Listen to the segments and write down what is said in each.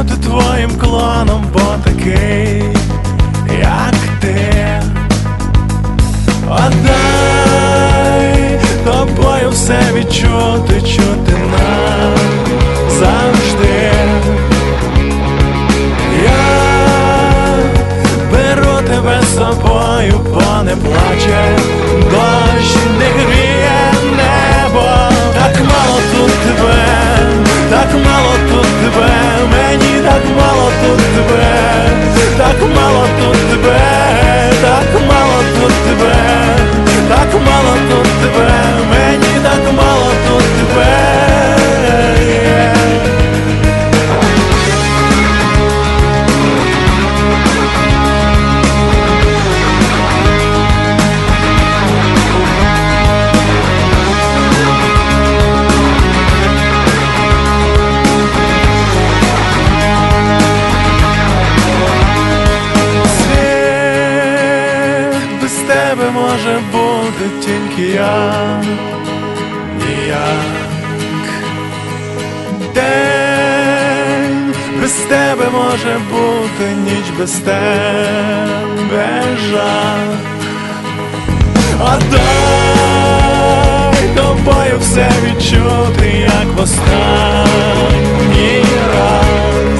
бути твоїм клоном, бо такий, як ти. Отдай тобою все відчути, чути нам завжди. Я беру тебе з собою, бо не плаче дощ, не гріє небо. Так мало тут тебе, так мало тут тебе, мені так мало тут тебе, так мало тут тебе, так мало тут тебе, так мало тут тебе, мені так мало тут тебе. Тебе може бути тільки я, ніяк. День без тебе може бути, ніч без тебе жах. Отдай тобою все відчути, як в останній раз.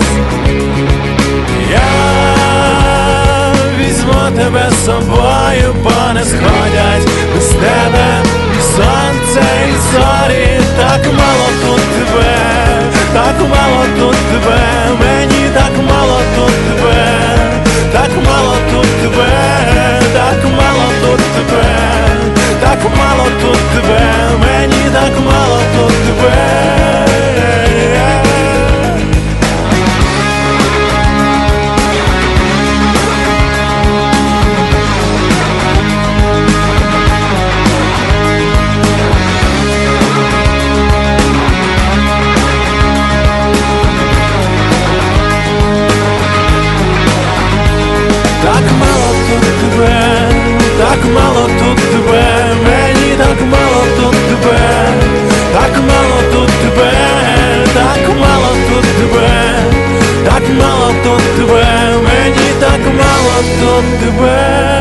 Тебе з собою, бо не сходять без тебе і сонце, і зорі. Так мало тут тебе, так мало тут тебе, мені так мало тут тебе, так мало тут тебе, так мало тут тебе, так мало тут тебе, мені так мало тут тебе. Так мало тут тебе, так мало тут тебе, мені так мало тут тебе, так мало тут тебе, так мало тут тебе, так мало тут тебе, мені так мало тут тебе.